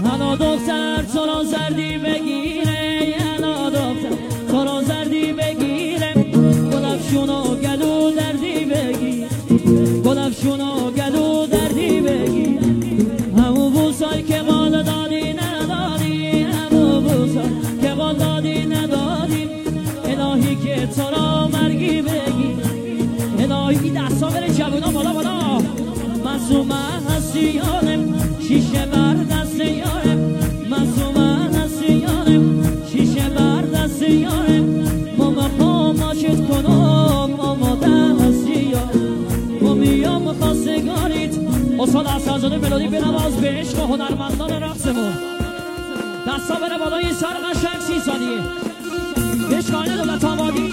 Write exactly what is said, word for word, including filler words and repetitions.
هلا دختر تو را زردی بگیره، هلا دختر تو را زردی بگیره، گلفشونو گلو دردی بگیر، گلفشونو گلو دردی بگیر. همو بوسای که بال دادی ندادی، همو بوسای که بال دادی ندادی، الهی که تو را مرگی بگیر، الهی دستا بره جوونا بالا بالا. مظلومه هستی یارم شیشه بر دست یارم، مظلومه هستی یارم شیشه بر دست یارم. ماما پاماشت کنم آماده هستی یارم، ما میام خواستگاریت. اصال اسرزاده ملودی بنواز به عشق و هنرمندان رقصمون. دستا بره بالای سر قشنگ سی ثانیه. عشقانه دولت آبادی